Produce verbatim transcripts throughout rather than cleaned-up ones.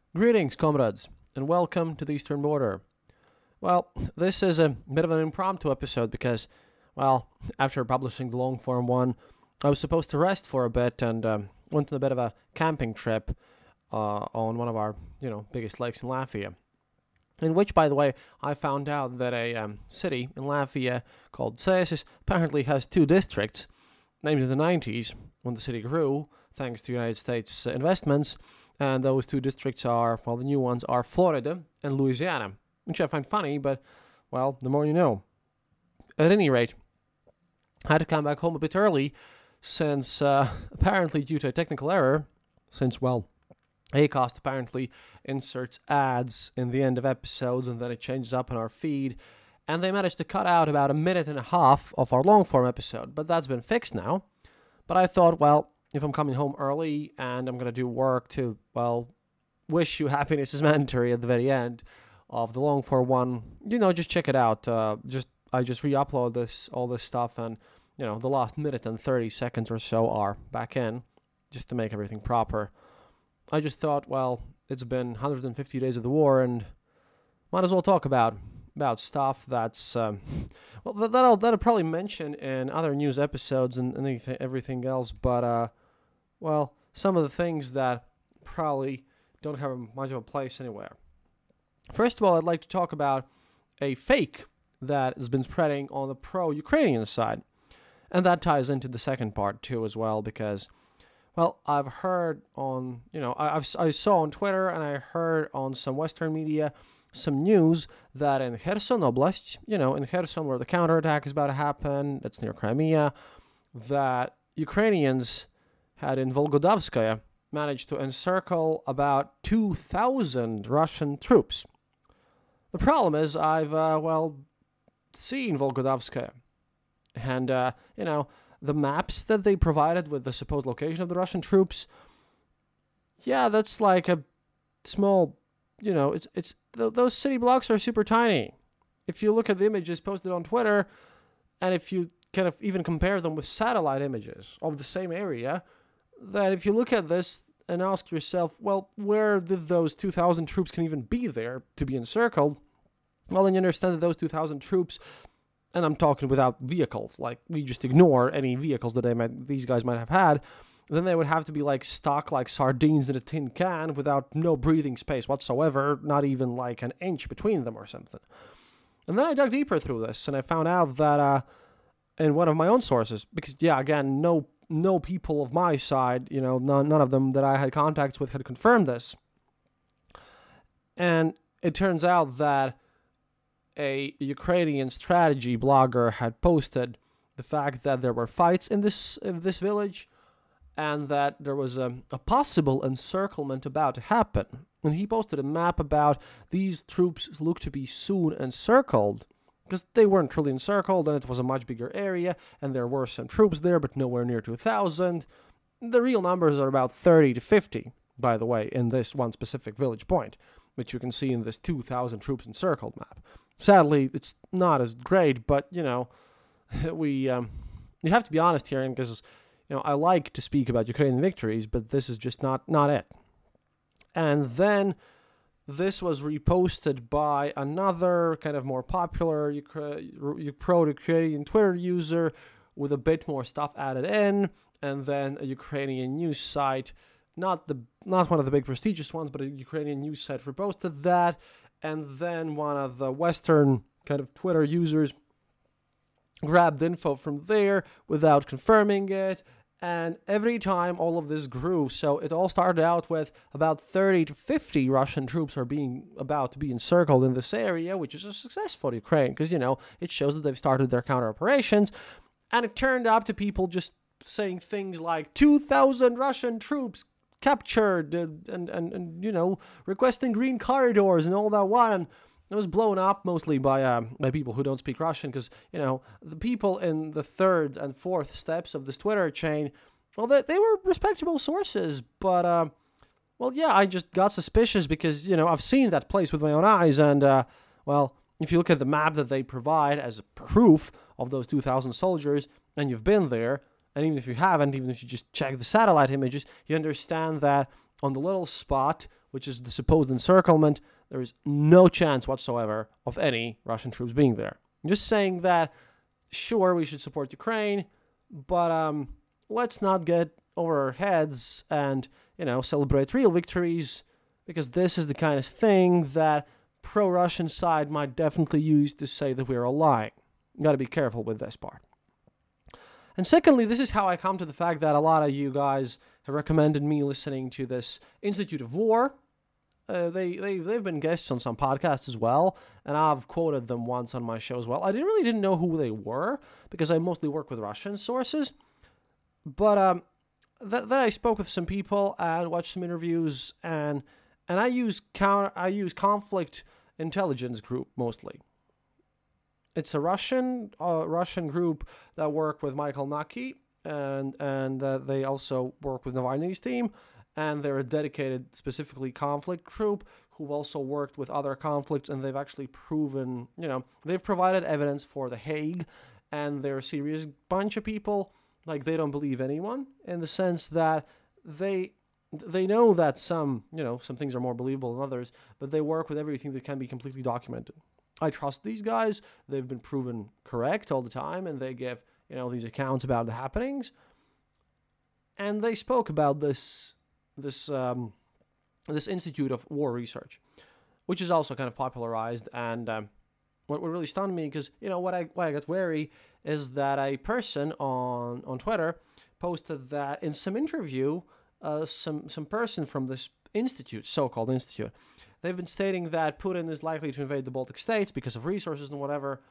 Greetings, comrades, and welcome to the Eastern Border. Well, this is a bit of an impromptu episode because, well, after publishing the long form one, I was supposed to rest for a bit and um, went on a bit of a camping trip uh, on one of our, you know, biggest lakes in Latvia. In which, by the way, I found out that a um, city in Latvia called Cēsis apparently has two districts, named in the nineties when the city grew, thanks to United States uh, investments. And those two districts are, well, the new ones are Florida and Louisiana, which I find funny, but, well, the more you know. At any rate, I had to come back home a bit early since, uh, apparently due to a technical error, since, well, Acast apparently inserts ads in the end of episodes and then it changes up in our feed, and they managed to cut out about a minute and a half of our long-form episode, but that's been fixed now. But I thought, well, if I'm coming home early and I'm going to do work to, well, wish you happiness is mandatory at the very end of the long form one, you know, just check it out. Uh, just I just re-upload this, all this stuff, and, you know, the last minute and thirty seconds or so are back in, just to make everything proper. I just thought, well, it's been one hundred fifty days of the war, and might as well talk about about stuff that's, um, well, that, that'll, that'll probably mention in other news episodes and, and anything, everything else, but, uh, well, some of the things that probably don't have much of a place anywhere. First of all, I'd like to talk about a fake that has been spreading on the pro-Ukrainian side. And that ties into the second part, too, as well, because, well, I've heard on, you know, I, I've, I saw on Twitter and I heard on some Western media some news that in Kherson Oblast, you know, in Kherson where the counterattack is about to happen, that's near Crimea, that Ukrainians had in Volgodavskaya managed to encircle about two thousand Russian troops. The problem is I've, uh, well, seen Volgodavskaya. And, uh, you know, the maps that they provided with the supposed location of the Russian troops, yeah, that's like a small, you know, it's it's th- those city blocks are super tiny. If you look at the images posted on Twitter, and if you kind of even compare them with satellite images of the same area, that if you look at this and ask yourself, well, where did those two thousand troops can even be there to be encircled? Well, then you understand that those two thousand troops, and I'm talking without vehicles, like we just ignore any vehicles that they might, these guys might have had, then they would have to be like stuck like sardines in a tin can without no breathing space whatsoever, not even like an inch between them or something. And then I dug deeper through this and I found out that uh, in one of my own sources, because, yeah, again, no no people of my side, you know, none, none of them that I had contacts with had confirmed this. And it turns out that a Ukrainian strategy blogger had posted the fact that there were fights in this in this village and that there was a, a possible encirclement about to happen. And he posted a map about these troops look to be soon encircled, because they weren't truly encircled, and it was a much bigger area, and there were some troops there, but nowhere near two thousand. The real numbers are about thirty to fifty, by the way, in this one specific village point, which you can see in this two thousand troops encircled map. Sadly, it's not as great, but, you know, we um, you have to be honest here, because, you know, I like to speak about Ukrainian victories, but this is just not, not it. And then this was reposted by another kind of more popular pro-Ukrainian Twitter user with a bit more stuff added in, and then a Ukrainian news site, not the not one of the big prestigious ones, but a Ukrainian news site reposted that, and then one of the Western kind of Twitter users grabbed info from there without confirming it. And every time all of this grew, so it all started out with about thirty to fifty Russian troops are being about to be encircled in this area, which is a success for Ukraine, because, you know, it shows that they've started their counter operations. And it turned out to people just saying things like two thousand Russian troops captured and, and, and, and, you know, requesting green corridors and all that one. And it was blown up mostly by uh, by people who don't speak Russian, because, you know, the people in the third and fourth steps of this Twitter chain, well, they, they were respectable sources, but, uh, well, yeah, I just got suspicious because, you know, I've seen that place with my own eyes, and, uh, well, if you look at the map that they provide as proof of those two thousand soldiers, and you've been there, and even if you haven't, even if you just check the satellite images, you understand that on the little spot which is the supposed encirclement, there is no chance whatsoever of any Russian troops being there. I'm just saying that, sure, we should support Ukraine, but um, let's not get over our heads and, you know, celebrate real victories, because this is the kind of thing that pro-Russian side might definitely use to say that we are lying. You got to be careful with this part. And secondly, this is how I come to the fact that a lot of you guys have recommended me listening to this Institute of War. Uh, they, they, they've been guests on some podcasts as well, and I've quoted them once on my show as well. I didn't really didn't know who they were, because I mostly work with Russian sources. But um, th- then I spoke with some people and watched some interviews, and and I use counter, I use Conflict Intelligence Group mostly. It's a Russian uh, Russian group that work with Michael Naki, and and uh, they also work with Navalny's team, and they're a dedicated, specifically conflict group who've also worked with other conflicts, and they've actually proven, you know, they've provided evidence for The Hague, and they're a serious bunch of people. Like, they don't believe anyone, in the sense that they they know that some, you know, some things are more believable than others, but they work with everything that can be completely documented. I trust these guys. They've been proven correct all the time, and they give, you know, these accounts about the happenings. And they spoke about this this um, this Institute of War Research, which is also kind of popularized. And um, what, what really stunned me, because, you know, what I why I got wary is that a person on on Twitter posted that in some interview, uh, some some person from this institute, so-called institute, they've been stating that Putin is likely to invade the Baltic states because of resources and whatever,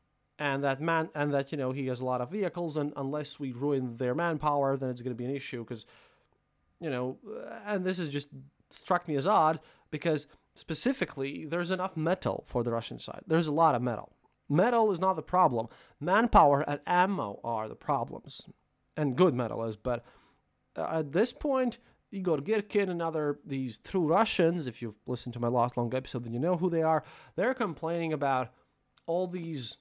and that man and that you know he has a lot of vehicles, and unless we ruin their manpower, then it's going to be an issue. Because, you know, and this has just struck me as odd, because specifically there's enough metal for the Russian side. There's a lot of metal. Metal is not the problem. Manpower and ammo are the problems, and good metal is. But uh, at this point, Igor Girkin and other, these true Russians, if you've listened to my last long episode, then you know who they are. They're complaining about all these,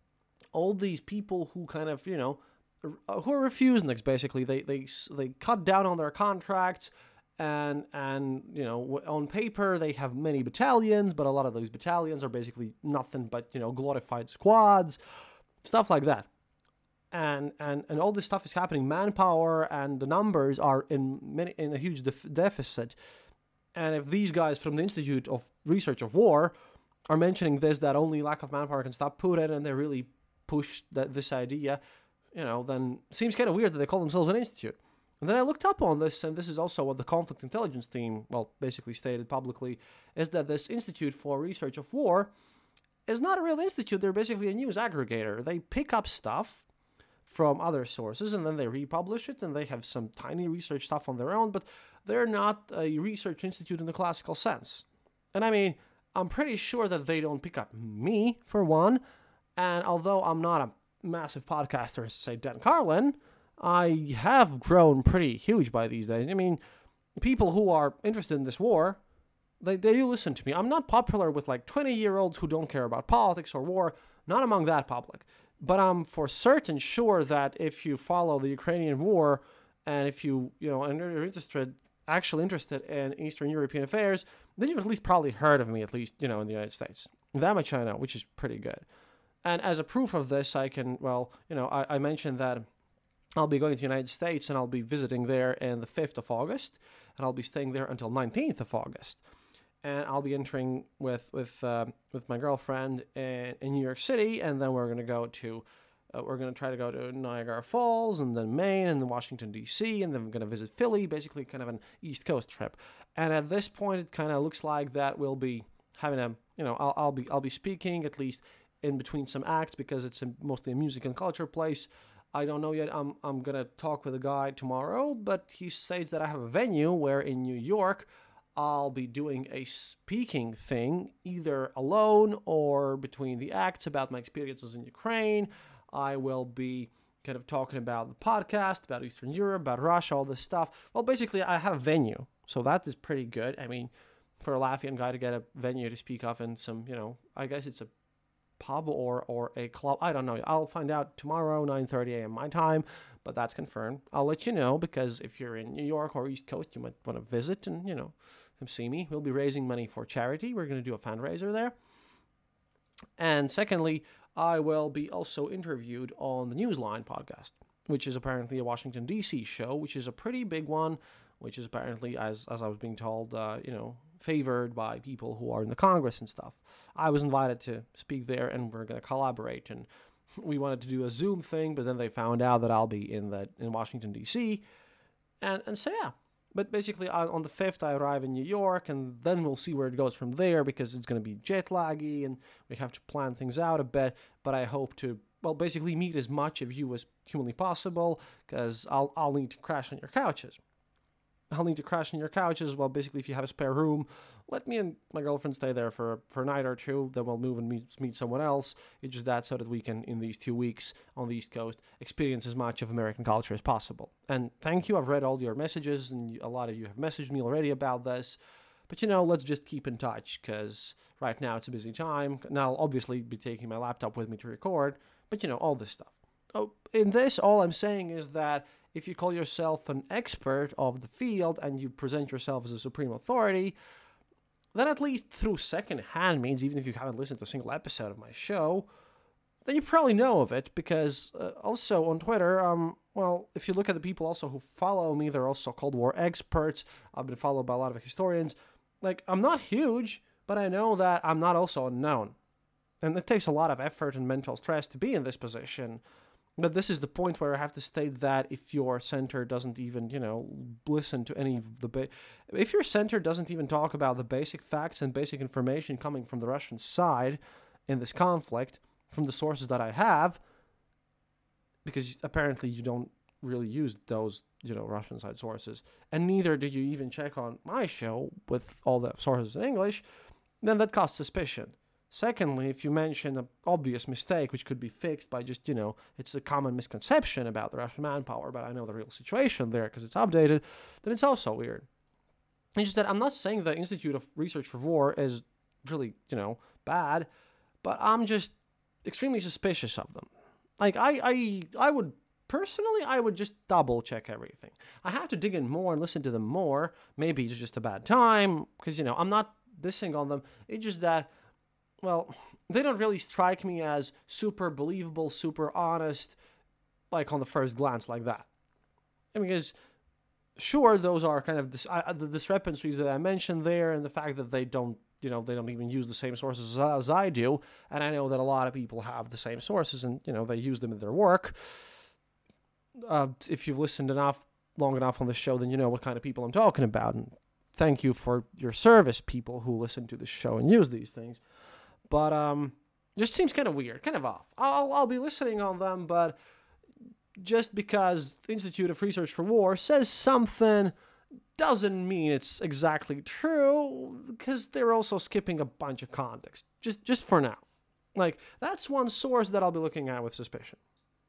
all these people who kind of, you know, who are refuseniks, basically. They they they cut down on their contracts, and and you know, on paper they have many battalions, but a lot of those battalions are basically nothing but, you know, glorified squads, stuff like that. And, and and all this stuff is happening. Manpower and the numbers are in many, in a huge def- deficit. And if these guys from the Institute of Research of War are mentioning this, that only lack of manpower can stop Putin, and they really push that this idea, you know, then it seems kind of weird that they call themselves an institute. And then I looked up on this, and this is also what the Conflict Intelligence team, well, basically stated publicly, is that this Institute for Research of War is not a real institute. They're basically a news aggregator. They pick up stuff from other sources, and then they republish it, and they have some tiny research stuff on their own, but they're not a research institute in the classical sense. And I mean, I'm pretty sure that they don't pick up me, for one, and although I'm not a massive podcaster as, say, Dan Carlin, I have grown pretty huge by these days. I mean, people who are interested in this war, they, they do listen to me. I'm not popular with, like, twenty-year-olds who don't care about politics or war, not among that public. But I'm for certain sure that if you follow the Ukrainian war, and if you, you know, and you're interested, actually interested in Eastern European affairs, then you've at least probably heard of me, at least, you know, in the United States. That much I know, which is pretty good. And as a proof of this, I can, well, you know, I, I mentioned that I'll be going to the United States, and I'll be visiting there in the fifth of August, and I'll be staying there until nineteenth of August. And I'll be entering with with uh, with my girlfriend in, in New York City, and then we're gonna go to uh, we're gonna try to go to Niagara Falls, and then Maine, and then Washington D C, and then we're gonna visit Philly. Basically, kind of an East Coast trip. And at this point, it kind of looks like that we'll be having a you know I'll, I'll be I'll be speaking at least in between some acts, because it's a, mostly a music and culture place. I don't know yet. I'm I'm gonna talk with a guy tomorrow, but he says that I have a venue where in New York I'll be doing a speaking thing, either alone or between the acts, about my experiences in Ukraine. I will be kind of talking about the podcast, about Eastern Europe, about Russia, all this stuff. Well, basically, I have a venue, so that is pretty good. I mean, for a Latvian guy to get a venue to speak of in some, you know, I guess it's a pub or or a club. I don't know. I'll find out tomorrow, nine thirty a.m. my time, but that's confirmed. I'll let you know, because if you're in New York or East Coast, you might want to visit, and, you know, come see me. We'll be raising money for charity. We're going to do a fundraiser there. And secondly, I will be also interviewed on the Newsline podcast, which is apparently a Washington, D C show, which is a pretty big one, which is apparently, as as I was being told, uh, you know, favored by people who are in the Congress and stuff. I was invited to speak there, and we're going to collaborate. And we wanted to do a Zoom thing, but then they found out that I'll be in the in Washington, D C, and and so yeah. But basically, on the fifth, I arrive in New York, and then we'll see where it goes from there, because it's going to be jet laggy, and we have to plan things out a bit. But I hope to, well, basically meet as much of you as humanly possible, because I'll I'll need to crash on your couches. I'll need to crash on your couches. Well, basically, if you have a spare room, let me and my girlfriend stay there for, for a night or two. Then we'll move and meet, meet someone else. It's just that so that we can, in these two weeks on the East Coast, experience as much of American culture as possible. And thank you. I've read all your messages, and a lot of you have messaged me already about this. But, you know, let's just keep in touch, because right now it's a busy time. And I'll obviously be taking my laptop with me to record. But, you know, all this stuff. Oh, in this, all I'm saying is that if you call yourself an expert of the field and you present yourself as a supreme authority, then at least through second-hand means, even if you haven't listened to a single episode of my show, then you probably know of it, because uh, also on Twitter, um, well, if you look at the people also who follow me, they're also Cold War experts. I've been followed by a lot of historians. Like, I'm not huge, but I know that I'm not also unknown. And it takes a lot of effort and mental stress to be in this position. But this is the point where I have to state that if your center doesn't even, you know, listen to any of the... Ba- if your center doesn't even talk about the basic facts and basic information coming from the Russian side in this conflict, from the sources that I have, because apparently you don't really use those, you know, Russian side sources, and neither do you even check on my show with all the sources in English, then that causes suspicion. Secondly, if you mention an obvious mistake which could be fixed by just, you know, it's a common misconception about the Russian manpower, but I know the real situation there because it's updated, then it's also weird. It's just that I'm not saying the Institute of Research for War is really, you know, bad, but I'm just extremely suspicious of them. Like, I, I, I would, personally, I would just double check everything. I have to dig in more and listen to them more. Maybe it's just a bad time, because, you know, I'm not dissing on them. It's just that, well, they don't really strike me as super believable, super honest, like on the first glance like that. I mean, because sure, those are kind of dis- uh, the discrepancies that I mentioned there, and the fact that they don't, you know, they don't even use the same sources as I do, and I know that a lot of people have the same sources, and, you know, they use them in their work. Uh, if you've listened enough, long enough on the show, then you know what kind of people I'm talking about, and thank you for your service, people who listen to this show and use these things. But um, just seems kind of weird, kind of off. I'll I'll be listening on them, but just because the Institute of Research for War says something doesn't mean it's exactly true, because they're also skipping a bunch of context. Just just for now, like that's one source that I'll be looking at with suspicion.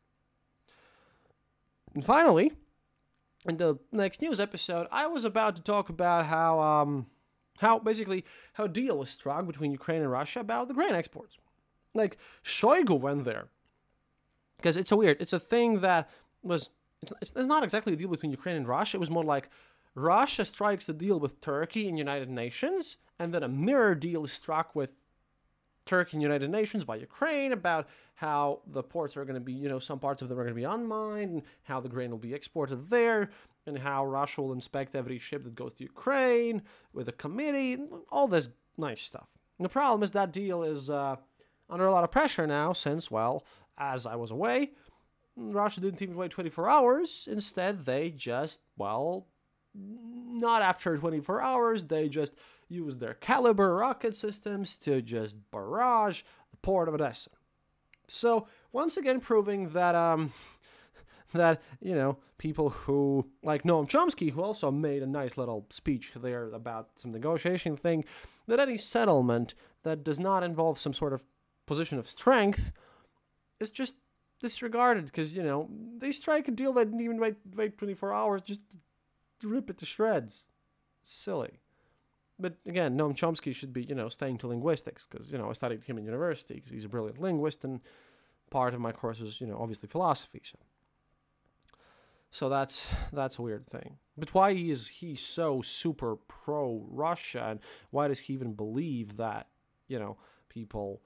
And finally, in the next news episode, I was about to talk about how um. How, basically, how a deal was struck between Ukraine and Russia about the grain exports. Like, Shoigu went there. Because it's a weird, it's a thing that was, it's, it's not exactly a deal between Ukraine and Russia. It was more like Russia strikes a deal with Turkey and United Nations, and then a mirror deal is struck with Turkey and United Nations by Ukraine about how the ports are going to be, you know, some parts of them are going to be unmined, and how the grain will be exported there, and how Russia will inspect every ship that goes to Ukraine with a committee, all this nice stuff. And the problem is that deal is uh, under a lot of pressure now since, well, as I was away, Russia didn't even wait twenty-four hours. Instead, they just, well, not after twenty-four hours, they just used their Caliber rocket systems to just barrage the port of Odessa. So, once again, proving that, um... that, you know, people who, like Noam Chomsky, who also made a nice little speech there about some negotiation thing, that any settlement that does not involve some sort of position of strength is just disregarded, because, you know, they strike a deal that didn't even wait, wait twenty-four hours, just rip it to shreds. Silly. But again, Noam Chomsky should be, you know, staying to linguistics, because, you know, I studied him in university, because he's a brilliant linguist, and part of my course is, you know, obviously philosophy, so. So that's that's a weird thing. But why is he so super pro-Russia, and why does he even believe that, you know, people...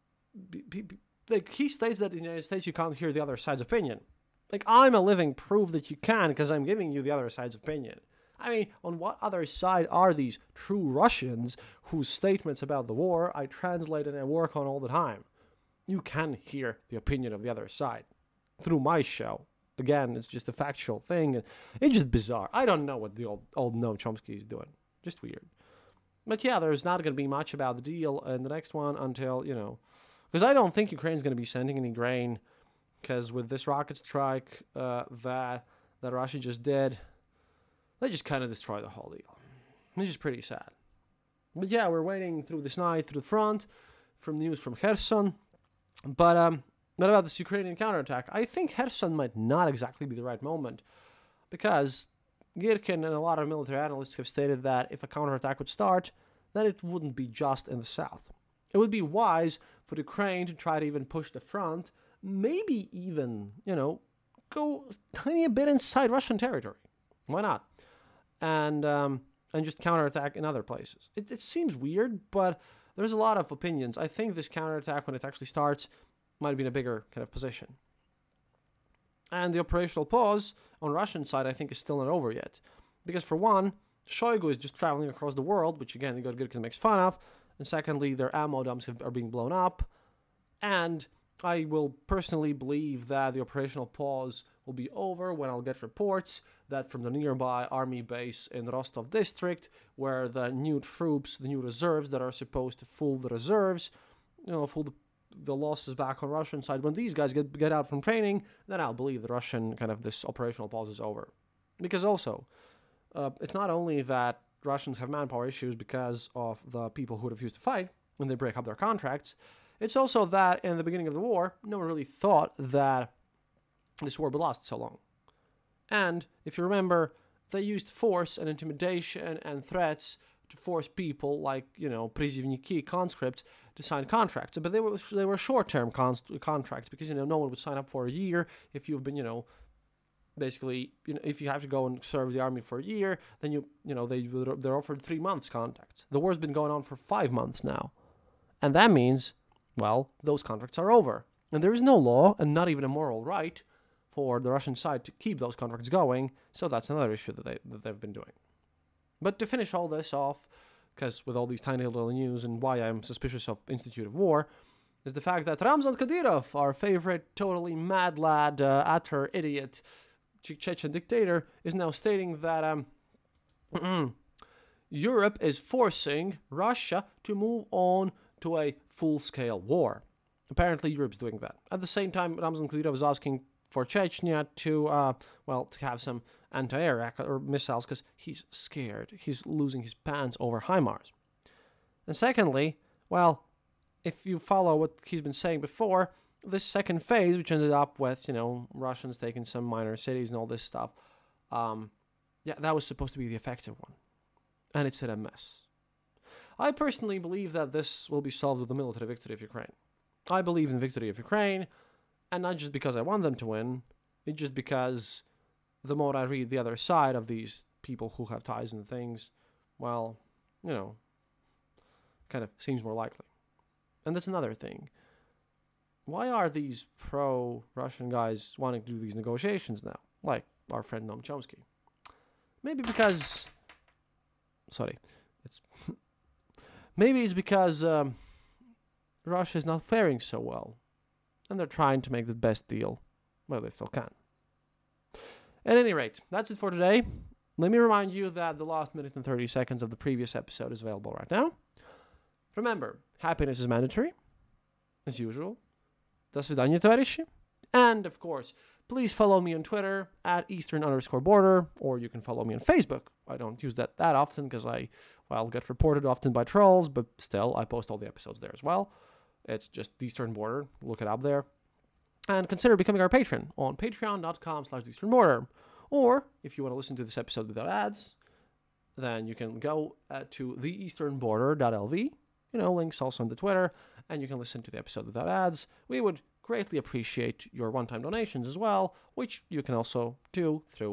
Like, he states that in the United States you can't hear the other side's opinion. Like, I'm a living proof that you can, because I'm giving you the other side's opinion. I mean, on what other side are these true Russians whose statements about the war I translate and I work on all the time? You can hear the opinion of the other side through my show. Again, it's just a factual thing. And it's just bizarre. I don't know what the old, old Noam Chomsky is doing. Just weird. But yeah, there's not going to be much about the deal in the next one until, you know... Because I don't think Ukraine's going to be sending any grain. Because with this rocket strike uh, that, that Russia just did, they just kind of destroyed the whole deal. Which is pretty sad. But yeah, we're waiting through this night, through the front, from news from Kherson. But um, what about this Ukrainian counterattack? I think Kherson might not exactly be the right moment. Because Girkin and a lot of military analysts have stated that if a counterattack would start, then it wouldn't be just in the south. It would be wise for Ukraine to try to even push the front, maybe even, you know, go a tiny bit inside Russian territory. Why not? And um, and just counterattack in other places. It, it seems weird, but there's a lot of opinions. I think this counterattack, when it actually starts, might be in a bigger kind of position. And the operational pause on Russian side, I think, is still not over yet. Because for one, Shoigu is just traveling across the world, which again, Igor makes fun of. And secondly, their ammo dumps have, are being blown up. And I will personally believe that the operational pause will be over when I'll get reports that from the nearby army base in the Rostov district, where the new troops, the new reserves that are supposed to fool the reserves, you know, fool the, the losses back on Russian side, when these guys get, get out from training, then I'll believe the Russian kind of this operational pause is over. Because also, uh, it's not only that Russians have manpower issues because of the people who refuse to fight when they break up their contracts. It's also that in the beginning of the war, no one really thought that this war would last so long. And if you remember, they used force and intimidation and threats to force people like, you know, prizivniki, conscripts, to sign contracts. But they were they were short-term con- contracts because, you know, no one would sign up for a year if you've been, you know, basically, you know, if you have to go and serve the army for a year, then you, you know, they they're offered three months contracts. The war's been going on for five months now, and that means, well, those contracts are over, and there is no law and not even a moral right for the Russian side to keep those contracts going. So that's another issue that they that they've been doing. But to finish all this off, because with all these tiny little news and why I'm suspicious of Institute of War, is the fact that Ramzan Kadyrov, our favorite totally mad lad, uh, utter idiot, Chechen dictator, is now stating that um, Europe is forcing Russia to move on to a full-scale war. Apparently, Europe's doing that. At the same time, Ramzan Kadyrov is asking for Chechnya to, uh, well, to have some anti-air or missiles because he's scared. He's losing his pants over HIMARS. And secondly, well, if you follow what he's been saying before, this second phase, which ended up with, you know, Russians taking some minor cities and all this stuff, um, yeah, that was supposed to be the effective one. And it's in a mess. I personally believe that this will be solved with the military victory of Ukraine. I believe in the victory of Ukraine, and not just because I want them to win, it's just because the more I read the other side of these people who have ties and things, well, you know, kind of seems more likely. And that's another thing. Why are these pro-Russian guys wanting to do these negotiations now? Like our friend Noam Chomsky. Maybe because... Sorry. It's maybe it's because um, Russia is not faring so well. And they're trying to make the best deal. Well, they still can. At any rate, that's it for today. Let me remind you that the last minute and thirty seconds of the previous episode is available right now. Remember, happiness is mandatory, as usual. До свидания, товарищи. And, of course, please follow me on Twitter at Eastern underscore border, or you can follow me on Facebook. I don't use that that often because I, well, get reported often by trolls, but still, I post all the episodes there as well. It's just Eastern Border. Look it up there. And consider becoming our patron on patreon.com slash Eastern Border. Or, if you want to listen to this episode without ads, then you can go uh, to the eastern border dot l v. You know, links also on the Twitter, and you can listen to the episode without ads. We would greatly appreciate your one-time donations as well, which you can also do through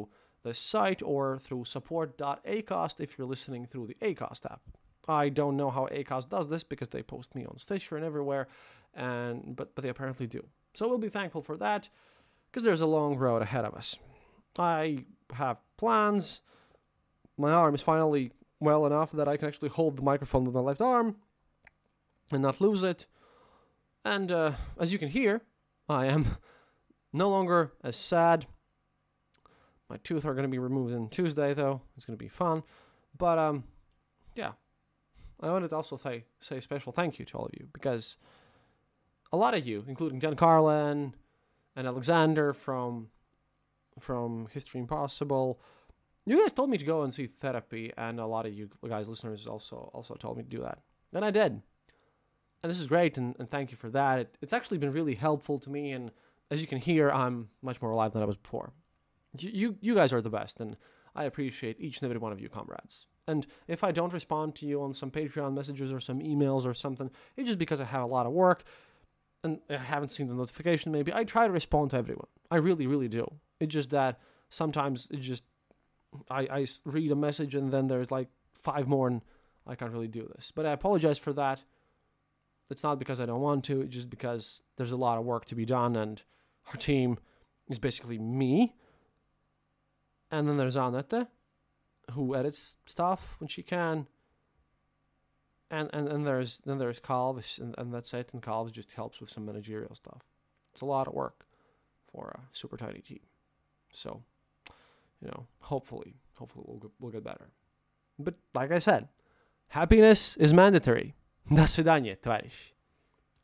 this site or through support dot acast if you're listening through the Acast app. I don't know how Acast does this because they post me on Stitcher and everywhere, and but, but they apparently do. So we'll be thankful for that because there's a long road ahead of us. I have plans. My arm is finally well enough that I can actually hold the microphone with my left arm and not lose it. And uh, as you can hear, I am no longer as sad. My teeth are going to be removed on Tuesday, though. It's going to be fun. But, um, yeah. I wanted to also say, say a special thank you to all of you, because a lot of you, including Jen Carlin and Alexander from from History Impossible, you guys told me to go and see therapy, and a lot of you guys, listeners, also also told me to do that. And I did. And this is great, and, and thank you for that. It, it's actually been really helpful to me, and as you can hear, I'm much more alive than I was before. You, you, you guys are the best, and I appreciate each and every one of you, comrades. And if I don't respond to you on some Patreon messages or some emails or something, it's just because I have a lot of work, and I haven't seen the notification maybe. I try to respond to everyone. I really, really do. It's just that sometimes it just, I, I read a message and then there's like five more and I can't really do this. But I apologize for that. It's not because I don't want to, it's just because there's a lot of work to be done, and our team is basically me. And then there's Anette, who edits stuff when she can. And and, and there's then there's Calvis, and, and that's it. And Calvis just helps with some managerial stuff. It's a lot of work for a super tiny team. So, you know, hopefully, hopefully we'll get, we'll get better. But like I said, happiness is mandatory. До свидания, товарищи.